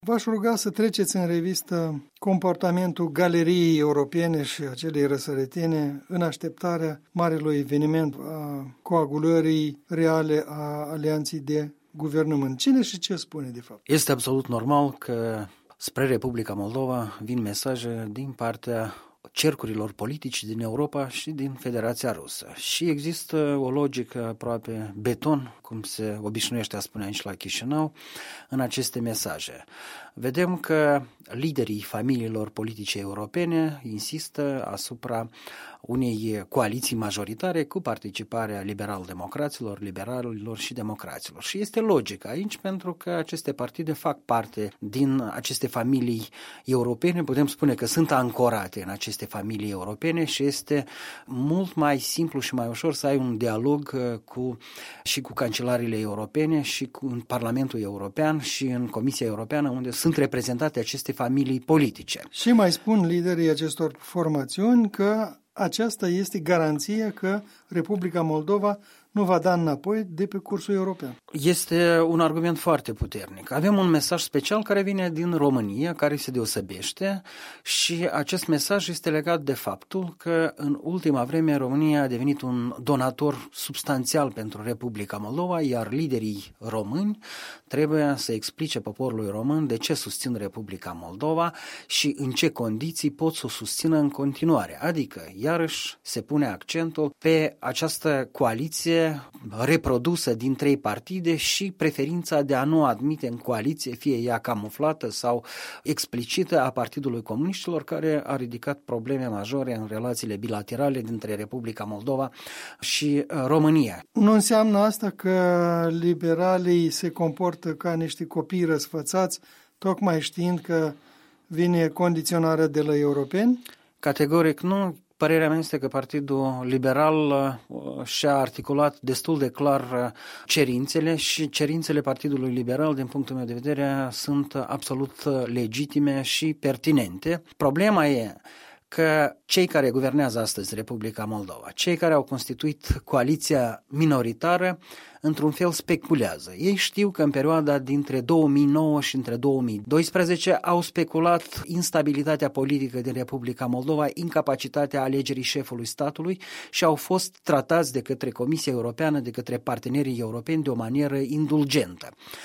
V-aș ruga să treceți în revistă comportamentul galeriei europene și acelei răsăretene în așteptarea marelui eveniment a coagulării reale a alianței de guvernământ. Cine și ce spune de fapt? Este absolut normal că spre Republica Moldova vin mesaje din partea cercurilor politici din Europa și din Federația Rusă. Și există o logică aproape beton, cum se obișnuiește a spune aici la Chișinău, în aceste mesaje. Vedem că liderii familiilor politice europene insistă asupra unei coaliții majoritare cu participarea liberal-democraților, liberalilor și democraților. Și este logic aici pentru că aceste partide fac parte din aceste familii europene, putem spune că sunt ancorate în aceste familii europene și este mult mai simplu și mai ușor să ai un dialog și cu cancelarele europene și în Parlamentul European și în Comisia Europeană, unde sunt reprezentate aceste familii politice. Și mai spun liderii acestor formațiuni că aceasta este garanția că Republica Moldova nu va da înapoi de pe cursul european. Este un argument foarte puternic. Avem un mesaj special care vine din România, care se deosebește și acest mesaj este legat de faptul că în ultima vreme România a devenit un donator substanțial pentru Republica Moldova, iar liderii români trebuie să explice poporului român de ce susțin Republica Moldova și în ce condiții pot să o susțină în continuare. Adică, iarăși, se pune accentul pe această coaliție reprodusă din 3 partide și preferința de a nu admite în coaliție, fie ea camuflată sau explicită, a Partidului Comuniștilor, care a ridicat probleme majore în relațiile bilaterale dintre Republica Moldova și România. Nu înseamnă asta că liberalii se comportă ca niște copii răsfățați, tocmai știind că vine condiționarea de la europeni? Categoric nu. Părerea mea este că Partidul Liberal și-a articulat destul de clar cerințele și cerințele Partidului Liberal, din punctul meu de vedere, sunt absolut legitime și pertinente. Problema e că cei care guvernează astăzi Republica Moldova, cei care au constituit coaliția minoritară, într-un fel speculează. Ei știu că în perioada dintre 2009 și între 2012 au speculat instabilitatea politică din Republica Moldova, incapacitatea alegerii șefului statului și au fost tratați de către Comisia Europeană, de către partenerii europeni de o manieră indulgentă.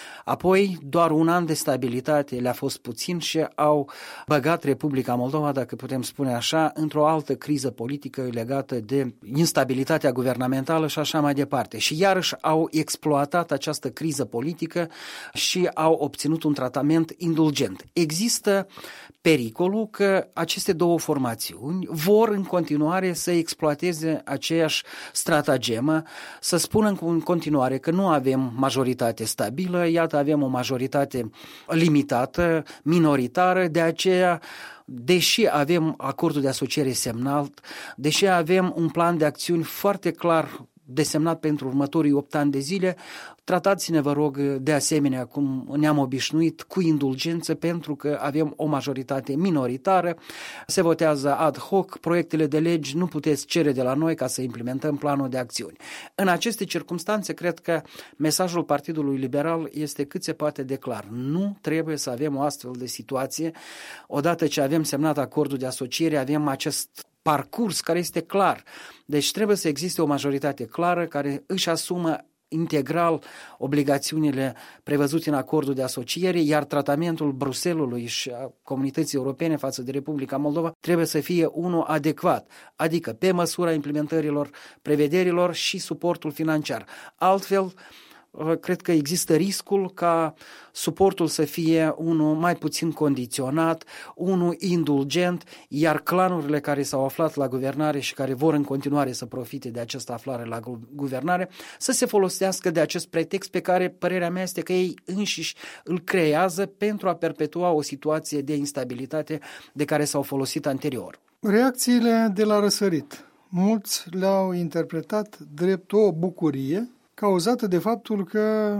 Apoi, doar un an de stabilitate le-a fost puțin și au băgat Republica Moldova, dacă putem spune așa, într-o altă criză politică legată de instabilitatea guvernamentală și așa mai departe. Și iarăși au exploatat această criză politică și au obținut un tratament indulgent. Există pericolul că aceste două formațiuni vor în continuare să exploateze aceeași stratagemă, să spună în continuare că nu avem majoritate stabilă, iată avem o majoritate limitată, minoritară, de aceea deși avem acordul de asociere semnat, deși avem un plan de acțiuni foarte clar desemnat pentru următorii 8 ani de zile, tratați-ne, vă rog, de asemenea, cum ne-am obișnuit, cu indulgență, pentru că avem o majoritate minoritară, se votează ad hoc, proiectele de legi nu puteți cere de la noi ca să implementăm planul de acțiuni. În aceste circunstanțe, cred că mesajul Partidului Liberal este cât se poate de clar. Nu trebuie să avem o astfel de situație. Odată ce avem semnat acordul de asociere, avem acest parcurs care este clar. Deci trebuie să existe o majoritate clară care își asumă integral obligațiunile prevăzute în acordul de asociere, iar tratamentul Bruxellesului și a comunității europene față de Republica Moldova trebuie să fie unul adecvat, adică pe măsura implementărilor prevederilor și suportul financiar. Altfel, cred că există riscul ca suportul să fie unul mai puțin condiționat, unul indulgent, iar clanurile care s-au aflat la guvernare și care vor în continuare să profite de această aflare la guvernare, să se folosească de acest pretext pe care părerea mea este că ei înșiși îl creează pentru a perpetua o situație de instabilitate de care s-au folosit anterior. Reacțiile de la răsărit. Mulți le-au interpretat drept o bucurie cauzată de faptul că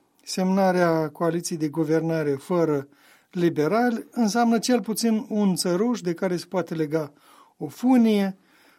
semnarea coaliției de guvernare fără liberali înseamnă cel puțin un țăruș de care se poate lega o funie.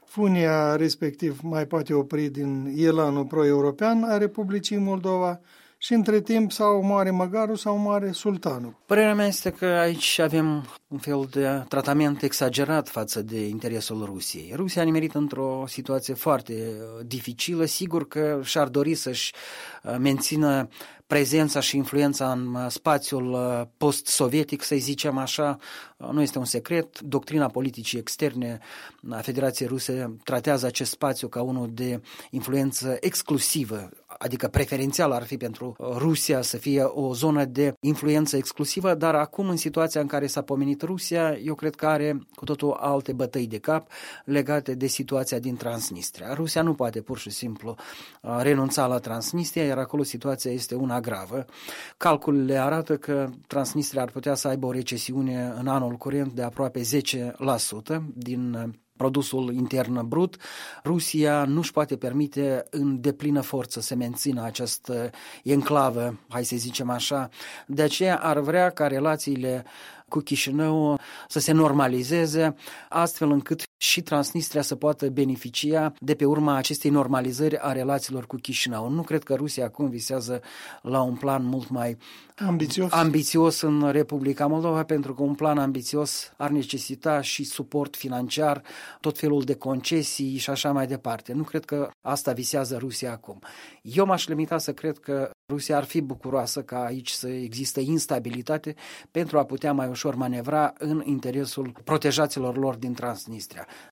Funia respectiv mai poate opri din elanul pro-european a Republicii Moldova și între timp sau moare măgarul sau moare sultanul. Părerea mea este că aici avem un fel de tratament exagerat față de interesul Rusiei. Rusia a nimerit într-o situație foarte dificilă, sigur că și-ar dori să-și mențină prezența și influența în spațiul post-sovietic, să-i zicem așa, nu este un secret. Doctrina politicii externe a Federației Ruse tratează acest spațiu ca unul de influență exclusivă, adică preferențial ar fi pentru Rusia să fie o zonă de influență exclusivă, dar acum în situația în care s-a pomenit Rusia, eu cred că are cu totul alte bătăi de cap legate de situația din Transnistria. Rusia nu poate pur și simplu renunța la Transnistria, iar acolo situația este una gravă. Calculele arată că Transnistria ar putea să aibă o recesiune în anul curent de aproape 10% din produsul intern brut. Rusia nu își poate permite în deplină forță să mențină această enclavă, hai să zicem așa. De aceea ar vrea ca relațiile cu Chișinău să se normalizeze, astfel încât și Transnistria să poată beneficia de pe urma acestei normalizări a relațiilor cu Chișinău. Nu cred că Rusia acum visează la un plan mult mai ambițios în Republica Moldova, pentru că un plan ambițios ar necesita și suport financiar, tot felul de concesii și așa mai departe. Nu cred că asta visează Rusia acum. Eu m-aș limita să cred că Rusia ar fi bucuroasă ca aici să există instabilitate pentru a putea mai ușor manevra în interesul protejaților lor din Transnistria.